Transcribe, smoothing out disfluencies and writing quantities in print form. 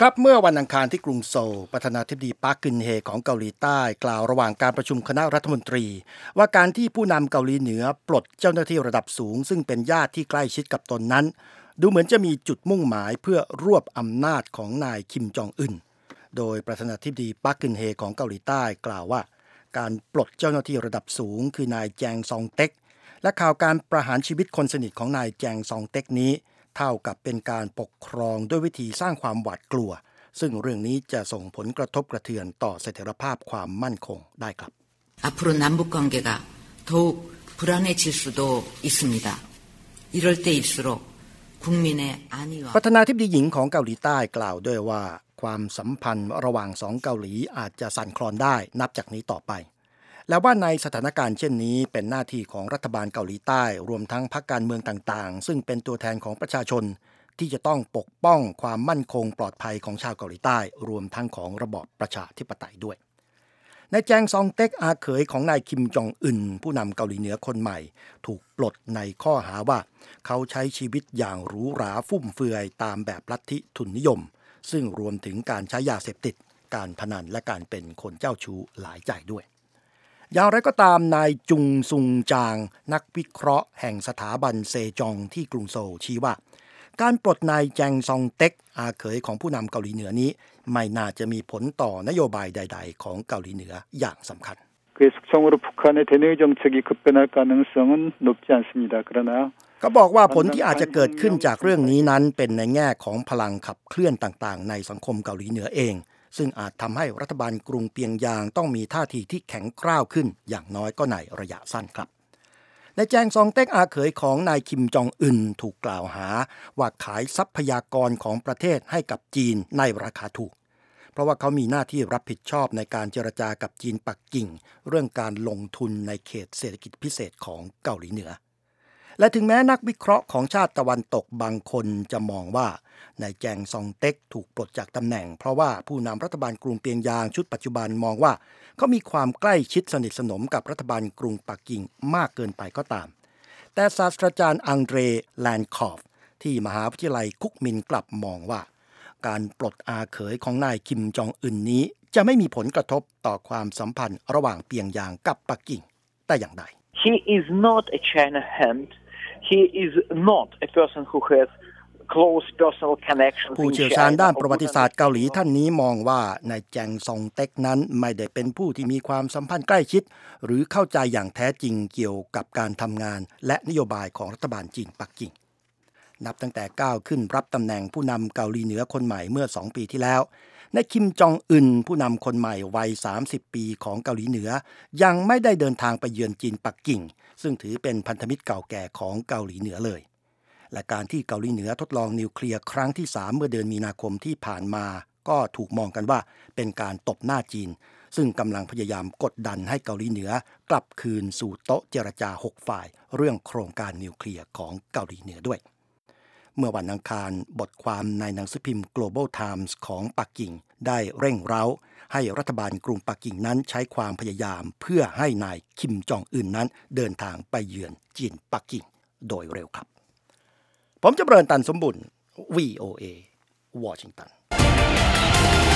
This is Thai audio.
ครับเมื่อวันอังคารที่กรุงโซลประธานาธิบดีปาร์คกึนเฮของเกาหลีใต้กล่าวระหว่างการประชุมคณะรัฐมนตรีว่าการที่ผู้นำเกาหลีเหนือปลดเจ้าหน้าที่ระดับสูงซึ่งเป็นญาติที่ใกล้ชิดกับตนนั้นดูเหมือนจะมีจุดมุ่งหมายเพื่อรวบอำนาจของนายคิมจองอึนโดยประธานาธิบดีปาร์คกึนเฮของเกาหลีใต้กล่าวว่าการปลดเจ้าหน้าที่ระดับสูงคือนายแจงซองเต็กและข่าวการประหารชีวิตคนสนิทของนายแจงซองเต็กนี้เท่ากับเป็นการปกครองด้วยวิธีสร้างความหวาดกลัวซึ่งเรื่องนี้จะส่งผลกระทบกระเทือนต่อเสถียรภาพความมั่นคงได้ครับ 앞으로 남북 관계가 더욱 불안해질 수도 있습니다. 이럴 때일수록 국민의 안위와 ประธานาธิบดีหญิงของเกาหลีใต้กล่าวด้วยว่าความสัมพันธ์ระหว่างสองเกาหลีอาจจะสั่นคลอนได้นับจากนี้ต่อไปและว่าในสถานการณ์เช่นนี้เป็นหน้าที่ของรัฐบาลเกาหลีใต้รวมทั้งพรรคการเมืองต่างๆซึ่งเป็นตัวแทนของประชาชนที่จะต้องปกป้องความมั่นคงปลอดภัยของชาวเกาหลีใต้รวมทั้งของระบอบประชาธิปไตยด้วยนายแจงซองเต็กอาเขยของนายคิมจองอึนผู้นำเกาหลีเหนือคนใหม่ถูกปลดในข้อหาว่าเขาใช้ชีวิตอย่างหรูหราฟุ่มเฟือยตามแบบลัทธิทุนนิยมซึ่งรวมถึงการใช้ยาเสพติดการพนันและการเป็นคนเจ้าชู้หลายใจด้วยอย่างไรก็ตามนายจุงซุงจางนักวิเคราะห์แห่งสถาบันเซจองที่กรุงโซลชี้ว่าการปลดนายแจงซองเต็กอาเขยของผู้นำเกาหลีเหนือนี้ไม่น่าจะมีผลต่อนโยบายใดๆของเกาหลีเหนืออย่างสำคัญเขาบอกว่าผลที่อาจจะเกิดขึ้นจากเรื่องนี้นั้นเป็นในแง่ของพลังขับเคลื่อนต่างๆในสังคมเกาหลีเหนือเองซึ่งอาจทำให้รัฐบาลกรุงเปียงยางต้องมีท่าทีที่แข็งกร้าวขึ้นอย่างน้อยก็ในระยะสั้นครับนายแจงซองเต็กอาเขยของนายคิมจองอึนถูกกล่าวหาว่าขายทรัพยากรของประเทศให้กับจีนในราคาถูกเพราะว่าเขามีหน้าที่รับผิดชอบในการเจรจากับจีนปักกิ่งเรื่องการลงทุนในเขตเศรษฐกิจพิเศษของเกาหลีเหนือและถึงแม้นักวิเคราะห์ของชาติตะวันตกบางคนจะมองว่านายแจงซองเต็กถูกปลดจากตำแหน่งเพราะว่าผู้นำรัฐบาลกรุงเปียงยางชุดปัจจุบันมองว่าเขามีความใกล้ชิดสนิทสนมกับรัฐบาลกรุงปักกิ่งมากเกินไปก็ตามแต่ศาสตราจารย์อังเดรแลนคอฟที่มหาวิทยาลัยคุกมินกลับมองว่าการปลดอาเขยของนายคิมจองอึนนี้จะไม่มีผลกระทบต่อความสัมพันธ์ระหว่างเปียงยางกับปักกิ่งแต่อย่างใด He is not a China hand. He is not a person who has close personal connections. ผู้เชี่ยวชาญด้านประวัติศาสตร์เกาหลีท่านนี้มองว่านายแจงซองเต็กนั้นไม่ได้เป็นผู้ที่มีความสัมพันธ์ใกล้ชิดหรือเข้าใจอย่างแท้จริงเกี่ยวกับการทำงานและนโยบายของรัฐบาลจีนปักกิ่งนับตั้งแต่ก้าวขึ้นรับตำแหน่งผู้นำเกาหลีเหนือคนใหม่เมื่อ2 ปีที่แล้วนายคิมจองอึนผู้นำคนใหม่วัย30 ปีของเกาหลีเหนือยังไม่ได้เดินทางไปเยือนจีนปักกิ่งซึ่งถือเป็นพันธมิตรเก่าแก่ของเกาหลีเหนือเลยและการที่เกาหลีเหนือทดลองนิวเคลียร์ครั้งที่3เมื่อเดือนมีนาคมที่ผ่านมาก็ถูกมองกันว่าเป็นการตบหน้าจีนซึ่งกำลังพยายามกดดันให้เกาหลีเหนือกลับคืนสู่โต๊ะเจรจา6ฝ่ายเรื่องโครงการนิวเคลียร์ของเกาหลีเหนือด้วยเมื่อวันอังคารบทความในหนังสือพิมพ์ Global Times ของปักกิ่งได้เร่งเร้าให้รัฐบาลกรุงปักกิ่งนั้นใช้ความพยายามเพื่อให้นายคิมจองอึนนั้นเดินทางไปเยือนจีนปักกิ่งโดยเร็วครับผมจำเริญตันสมบุญ VOA วอชิงตัน